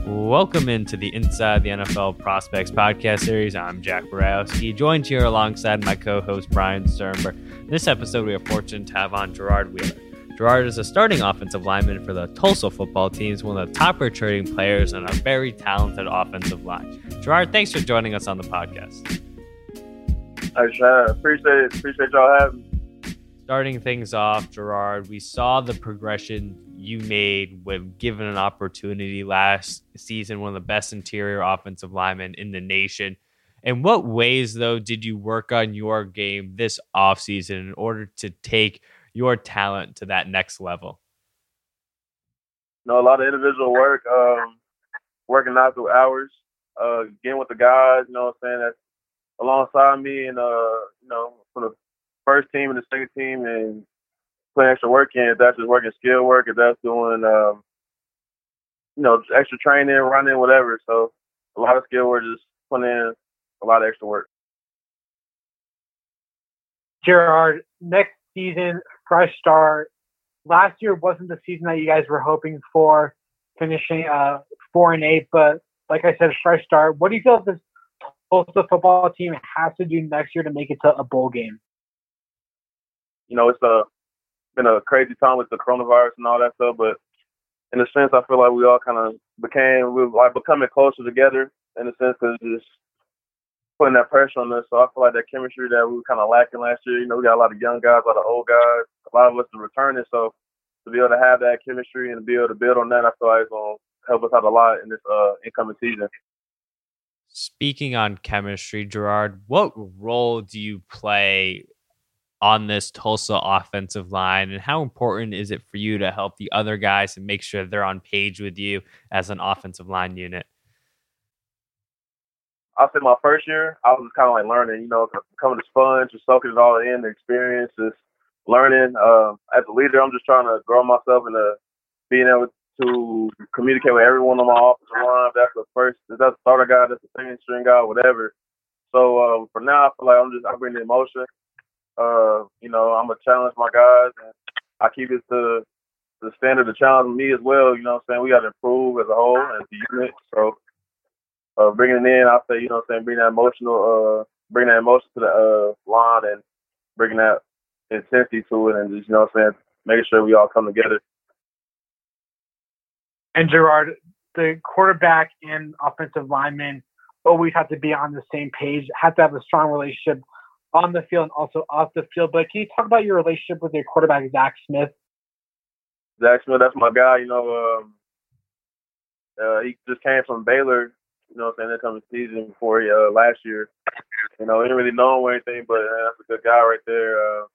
Welcome into the Inside the NFL Prospects podcast series. I'm Jack Borowski, joined here alongside my co-host Brian Sternberg. In this episode, we are fortunate to have on Gerard Wheeler. Gerard is a starting offensive lineman for the Tulsa football team, one of the top returning players and a very talented offensive line. Gerard, thanks for joining us on the podcast. I appreciate y'all having me. Starting things off, Gerard, we saw the progression you made when given an opportunity last season, one of the best interior offensive linemen in the nation. In what ways, though, did you work on your game this offseason in order to take your talent to that next level? A lot of individual work, working out through hours, getting with the guys, that's alongside me and, from the first team and the second team and putting extra work in. If that's just working skill work, if that's doing, extra training, running, whatever. So a lot of skill work, just putting in a lot of extra work. Gerard, next season, fresh start. Last year wasn't the season that you guys were hoping for, finishing 4-8. But like I said, fresh start. What do you feel this Tulsa football team has to do next year to make it to a bowl game? It's been a crazy time with the coronavirus and all that stuff, but in a sense, I feel like we all kind of becoming closer together in a sense, because just putting that pressure on us. So I feel like that chemistry that we were kind of lacking last year. We got a lot of young guys, a lot of old guys, a lot of us are returning. So to be able to have that chemistry and to be able to build on that, I feel like it's going to help us out a lot in this incoming season. Speaking on chemistry, Gerard, what role do you play on this Tulsa offensive line, and how important is it for you to help the other guys and make sure they're on page with you as an offensive line unit? I'll say my first year, I was just kind of like learning, becoming a sponge, just soaking it all in, the experience, just learning. As a leader, I'm just trying to grow myself into being able to communicate with everyone on my offensive line. If that's the starter guy, that's the second string guy, whatever. So for now, I feel like I bring the emotion. I'm going to challenge my guys, and I keep it to the standard to challenge me as well. We got to improve as a whole, as a unit. So bringing it in, I'll say, bring that emotion to the line and bringing that intensity to it, and just, making sure we all come together. And Gerard, the quarterback and offensive linemen always have to be on the same page, have to have a strong relationship on the field and also off the field. But can you talk about your relationship with your quarterback, Zach Smith? Zach Smith, that's my guy. He just came from Baylor, that coming season before last year. He didn't really know him or anything, but that's a good guy right there.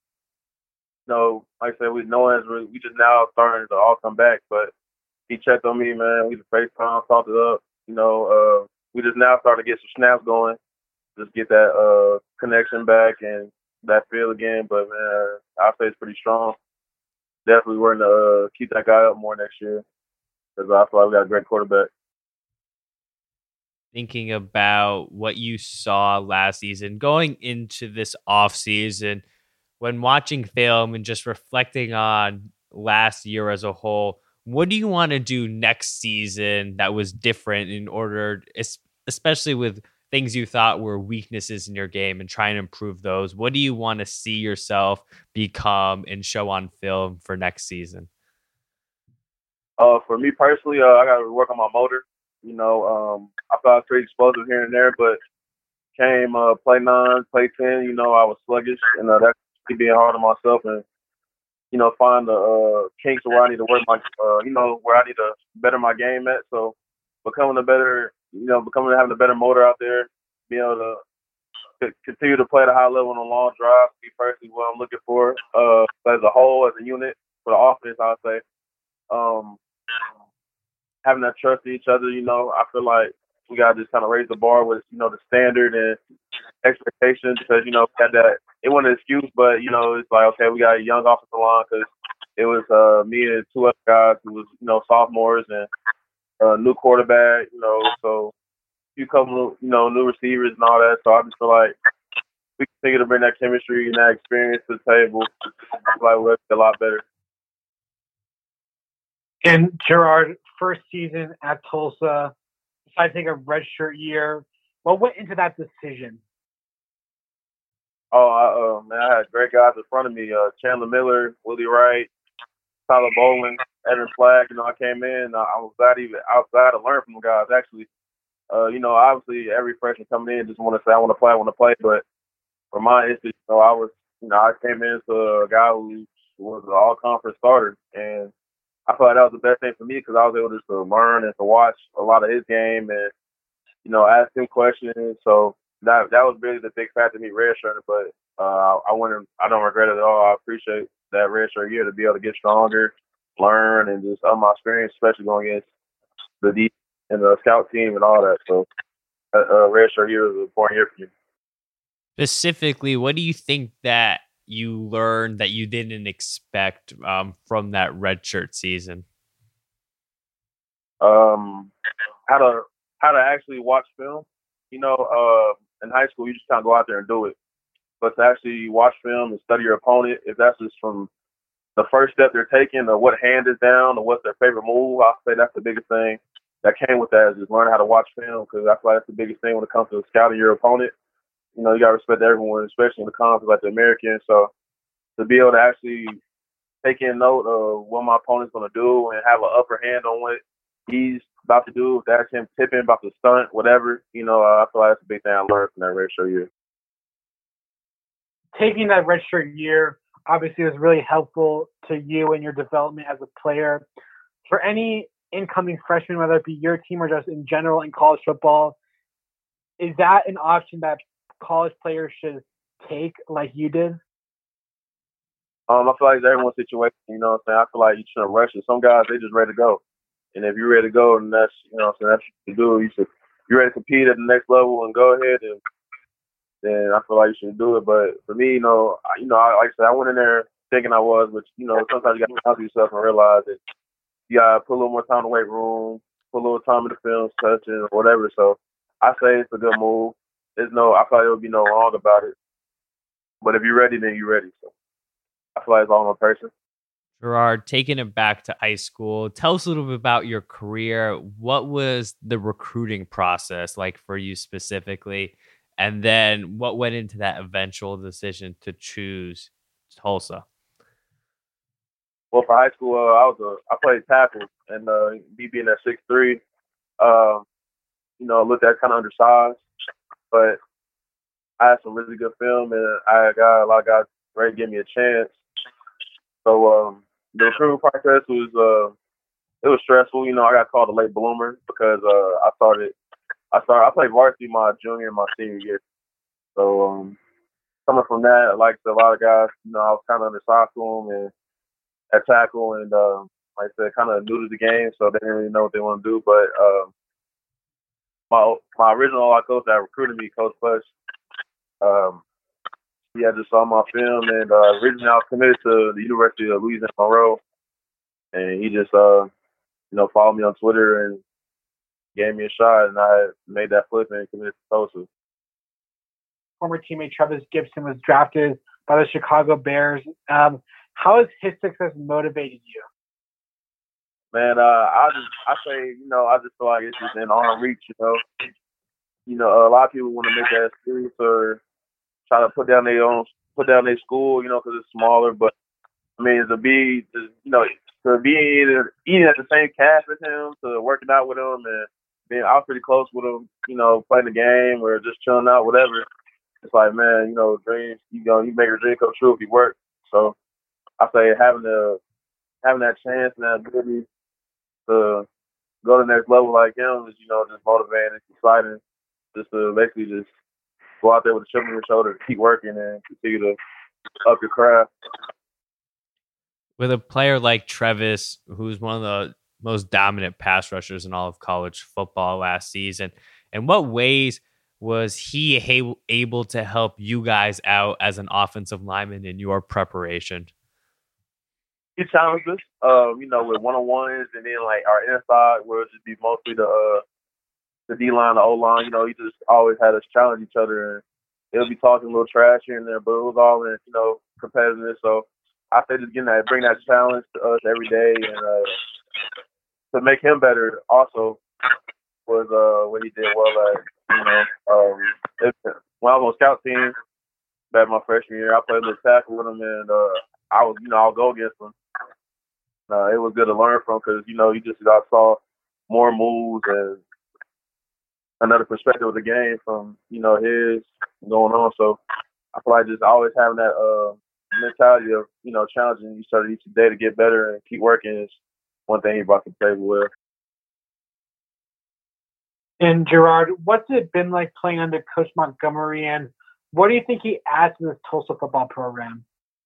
Like I said, we just now starting to all come back, but he checked on me, man. We just FaceTime, talked it up. We just now starting to get some snaps going. Just get that connection back and that feel again. But, man, I'll say it's pretty strong. Definitely we're going to keep that guy up more next year, because I feel like we got a great quarterback. Thinking about what you saw last season, going into this offseason, when watching film and just reflecting on last year as a whole, what do you want to do next season that was different in order, especially with things you thought were weaknesses in your game, and try and improve those? What do you want to see yourself become and show on film for next season? For me personally, I got to work on my motor. I thought I was pretty explosive here and there, but came play 9, play 10, I was sluggish, and that's being hard on myself, and find the kinks where I need to work where I need to better my game at. So having a better motor out there, being able to continue to play at a high level on a long drive, be personally what I'm looking for as a whole, as a unit for the offense, I would say. Having that trust in each other, I feel like we got to just kind of raise the bar with, the standard and expectations, because, got that, it wasn't an excuse, but, it's like, okay, we got a young offensive line, because it was me and 2 other guys who was, sophomores, and new quarterback, so a few couple, new receivers and all that. So I just feel like we continue to bring that chemistry and that experience to the table. I feel like we'll be a lot better. And Gerard, first season at Tulsa, I take a redshirt year. What went into that decision? Man, I had great guys in front of me. Chandler Miller, Willie Wright, Tyler Bowen, Evan Flagg. I came in. I was outside to learn from the guys. Actually, obviously every freshman coming in just want to say, I want to play. But for my instance, I came in to a guy who was an all-conference starter, and I feel like that was the best thing for me because I was able just to learn and to watch a lot of his game and ask him questions. So that was really the big factor of me redshirting. But I don't regret it at all. I appreciate that redshirt year to be able to get stronger, learn, and just up my experience, especially going against the deep and the scout team and all that. So redshirt year was an important year for me. Specifically, what do you think that you learned that you didn't expect from that redshirt season? How to actually watch film. In high school, you just kind of go out there and do it. But to actually watch film and study your opponent, if that's just from the first step they're taking or what hand is down or what's their favorite move, I'll say that's the biggest thing that came with that is just learning how to watch film because I feel like that's the biggest thing when it comes to scouting your opponent. You got to respect everyone, especially in the conference like the American. So to be able to actually take in note of what my opponent's going to do and have an upper hand on what he's about to do, if that's him tipping, about to stunt, whatever, I feel like that's a big thing I learned from that redshirt year. Taking that redshirt year obviously was really helpful to you and your development as a player. For any incoming freshmen, whether it be your team or just in general in college football, is that an option that college players should take like you did? I feel like it's everyone's situation, what I'm saying? I feel like you shouldn't rush it. Some guys, they just ready to go. And if you're ready to go, then that's, that's what you do. You're ready to compete at the next level and go ahead and then I feel like you should do it. But for me, like I said, I went in there thinking I was, but sometimes you got to talk to yourself and realize that you got to put a little more time in the weight room, put a little time in the film, touching, or whatever. So I say it's a good move. I feel like there would be no wrong about it. But if you're ready, then you're ready. So I feel like it's all on person. Gerard, taking it back to high school, tell us a little bit about your career. What was the recruiting process like for you specifically? And then what went into that eventual decision to choose Tulsa? Well, for high school, I played tackle, and me being at 6'3", looked at kind of undersized, but I had some really good film, and I got a lot of guys ready to give me a chance. So the recruiting process was it was stressful. I got called a late bloomer because I played varsity my junior and my senior year. So coming from that, like a lot of guys, I was kind of undersized to them and at tackle, and like I said, kind of new to the game, so they didn't really know what they want to do. But my original coach that recruited me, Coach Bush, he had just saw my film, and originally I was committed to the University of Louisiana Monroe, and he just followed me on Twitter and gave me a shot, and I made that flip and committed to Tulsa. Former teammate Trevis Gipson was drafted by the Chicago Bears. How has his success motivated you? Man, I just feel like it's just in arm reach. A lot of people want to make that serious or try to put down their school, because it's smaller. But I mean, to be either eating at the same cast with him, to working out with him, and I was pretty close with him, playing the game or just chilling out, whatever. It's like, man, dreams, you make your dream come true if you work. So I say having that chance and that ability to go to the next level like him is, just motivating, it's exciting, just to basically just go out there with a chip on your shoulder, to keep working and continue to up your craft. With a player like Trevis, who's one of the most dominant pass rushers in all of college football last season, in what ways was he able to help you guys out as an offensive lineman in your preparation? He challenged us, with one-on-ones, and then like our inside, where it just be mostly the D-line, the O-line. He just always had us challenge each other, and they'll be talking a little trash here and there, but it was all in, competitiveness. So I say just bring that challenge to us every day, and to make him better also. was what he did well at. When I was on scout team back my freshman year, I played a little tackle with him, and I'll go against him. It was good to learn from because you just saw more moves and another perspective of the game from his going on. So I feel like just always having that mentality of challenging each other each day to get better and keep working is one thing he brought to the table with. And Gerard, what's it been like playing under Coach Montgomery, and what do you think he adds to this Tulsa football program?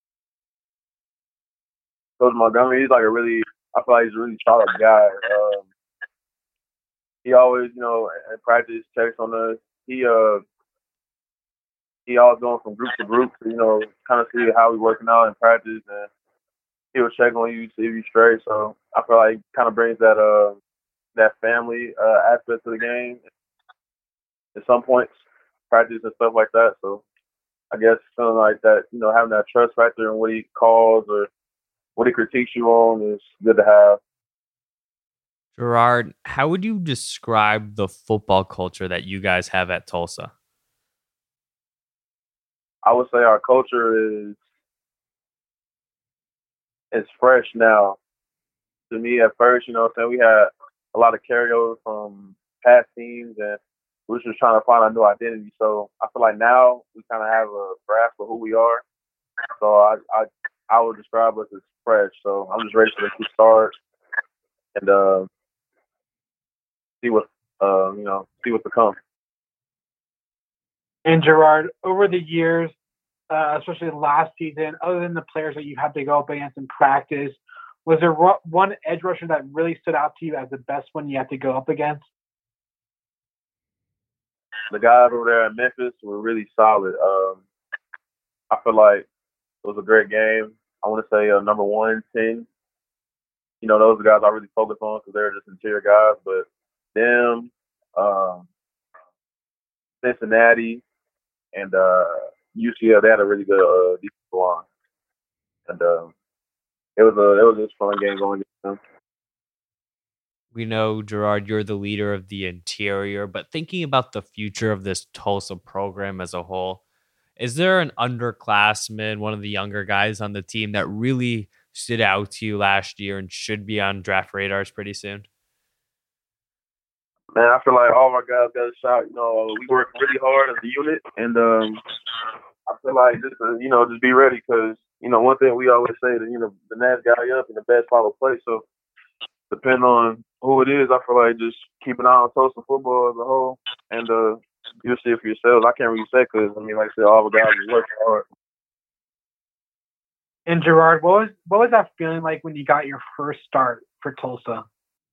Coach Montgomery, I feel like he's a really solid guy. He always, in practice checks on us. He always going from group to group to, kind of see how we working out in practice, and he'll check on you, see if you straight. So I feel like he kind of brings that family aspect to the game at some points, practice and stuff like that. So I guess something like that, having that trust factor in what he calls or what he critiques you on is good to have. Gerard, how would you describe the football culture that you guys have at Tulsa? I would say our culture is fresh now. To me, at first, we had a lot of carryover from past teams, and we were just trying to find a new identity. So I feel like now we kind of have a grasp of who we are. So I would describe us as fresh. So I'm just ready for the start and see what's to come. And Gerard, over the years, especially last season, other than the players that you had to go up against in practice, was there one edge rusher that really stood out to you as the best one you had to go up against? The guys over there at Memphis were really solid. I feel like it was a great game. I want to say number 1, 10. Those are the guys I really focus on because they're just interior guys. But them, Cincinnati, and UCF, they had a really good defensive line, and it was just a fun game going against them. We know, Gerard, you're the leader of the interior, but thinking about the future of this Tulsa program as a whole, is there an underclassman, one of the younger guys on the team that really stood out to you last year and should be on draft radars pretty soon? Man, I feel like all of our guys got a shot. We work really hard as a unit, and I feel like just be ready because one thing we always say that the next guy up and the best follow play. So depending on who it is, I feel like just keep an eye on Tulsa football as a whole, and you'll see it for yourselves. I can't really say because like I said, all the guys are working hard. And Gerard, what was that feeling like when you got your first start for Tulsa?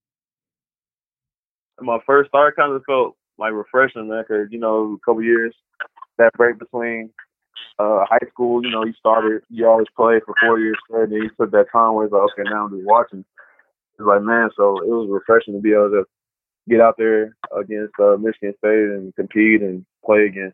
My first start kind of felt like refreshing, man, because a couple years, that break between high school, you always play for 4 years straight, and then you took that time where it's like, okay, now I'm just watching. It's like, man, so it was refreshing to be able to get out there against Michigan State and compete and play again.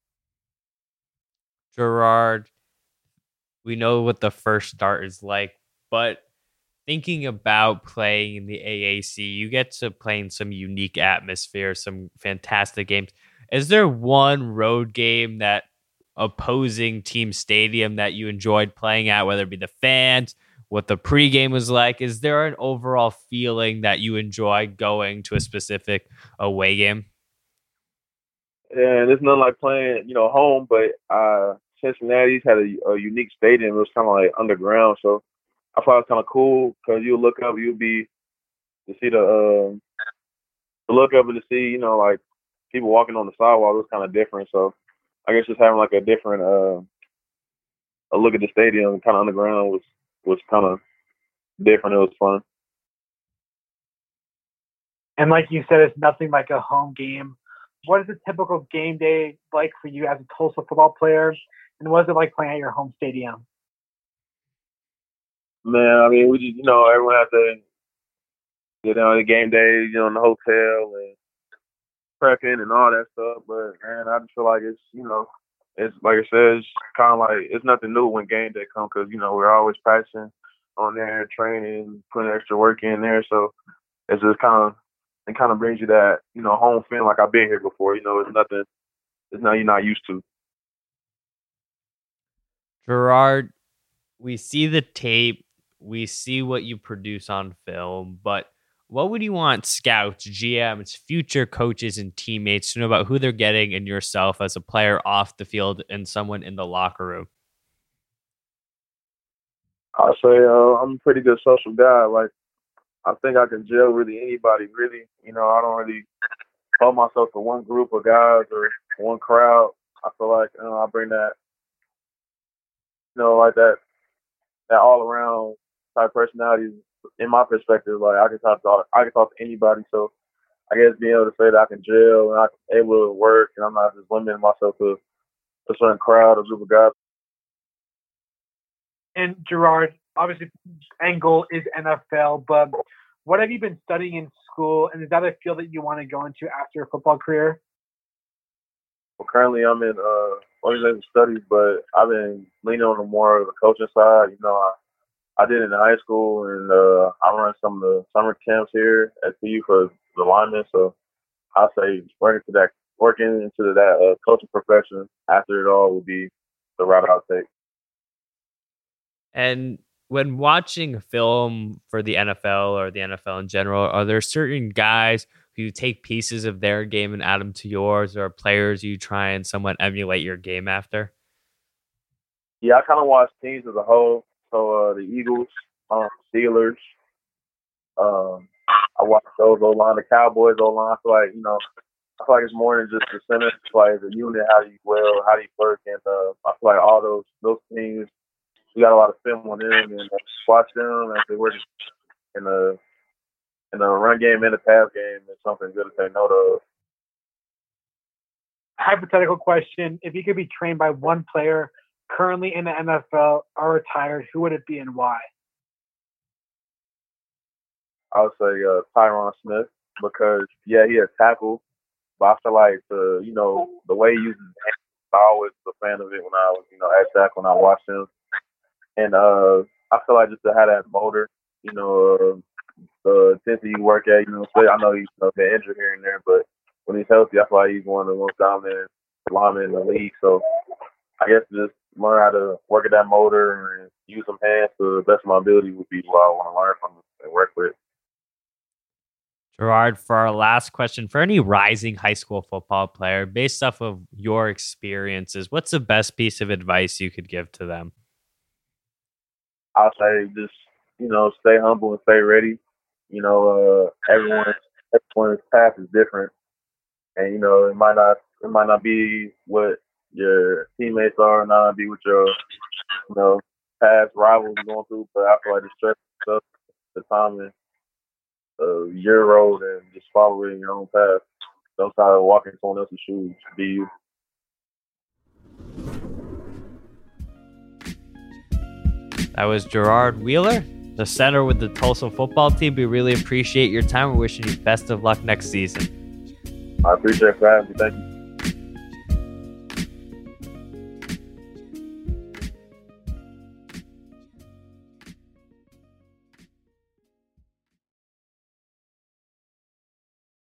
Gerard, we know what the first start is like, but thinking about playing in the AAC, you get to play in some unique atmosphere, some fantastic games. Is there one road game that opposing team stadium that you enjoyed playing at, whether it be the fans, what the pregame was like? Is there an overall feeling that you enjoy going to a specific away game? Yeah, there's nothing like playing, home, but Cincinnati's had a unique stadium. It was kind of like underground, so I thought it was kind of cool because you look up, you'll be to see to look up and to see, like people walking on the sidewalk. It was kind of different. So I guess just having like a different a look at the stadium, kind of underground, was kind of different. It was fun. And like you said, it's nothing like a home game. What is a typical game day like for you as a Tulsa football player? And what is it like playing at your home stadium? Man, I mean, we just, everyone has to get down the game day, in the hotel and prepping and all that stuff. But, man, I just feel like it's, it's like I said, it's kind of like it's nothing new when game day comes because, we're always practicing on there, training, putting extra work in there. So it's just kind of and kind of brings you that, home feeling like I've been here before. It's nothing you're not used to. Gerard, we see the tape, we see what you produce on film, but what would you want scouts, GMs, future coaches, and teammates to know about who they're getting and yourself as a player off the field and someone in the locker room? I'll say I'm a pretty good social guy. Like, I think I can gel really anybody, really. I don't really hold myself to one group of guys or one crowd. I feel like I bring that, like that all around type personality. In my perspective, like I can talk to anybody. So I guess being able to say that I can gel and I'm able to work, and I'm not just limiting myself to a certain crowd or group of guys. And Gerard, obviously, end goal is NFL, but what have you been studying in school, and is that a field that you want to go into after your football career? Well, currently I'm in organizational studies, but I've been leaning on the more of the coaching side. I did it in high school, and I run some of the summer camps here at PU for the linemen. So I'll say working into that coaching profession after it all will be the route I'll take. And when watching film for the NFL or the NFL in general, are there certain guys who you take pieces of their game and add them to yours, or players you try and somewhat emulate your game after? Yeah, I kind of watch teams as a whole. So the Eagles, Steelers. I watch those O-line, the Cowboys O-line. I feel like it's more than just the center. It's like the unit, how do you work, and I feel like all those teams, we got a lot of film on them, and watch them as they work in the run game and the pass game is something good to take note of. Hypothetical question: if you could be trained by one player currently in the NFL or retired, who would it be and why? I would say Tyron Smith, because he a tackle, but I feel like the way he uses his hands, I always was a fan of it when I was at tackle when I watched him, and I feel like just to have that motor, the intensity he work at, I know he's been injured here and there, but when he's healthy, I feel like he's one of the most dominant linemen in the league. So I guess just learn how to work at that motor and use some hands to the best of my ability would be what I want to learn from and work with. Gerard, for our last question, for any rising high school football player, based off of your experiences, what's the best piece of advice you could give to them? I'll say just, stay humble and stay ready. Everyone's path is different. And, it might not be what your teammates are, and not be what your, past rivals are going through, but I feel like the stress stuff, the timing of your road, and just following your own path. Don't try to walk in someone else's shoes. Be you. That was Gerard Wheeler, the center with the Tulsa football team. We really appreciate your time. We're wishing you best of luck next season. I appreciate it for having me. Thank you.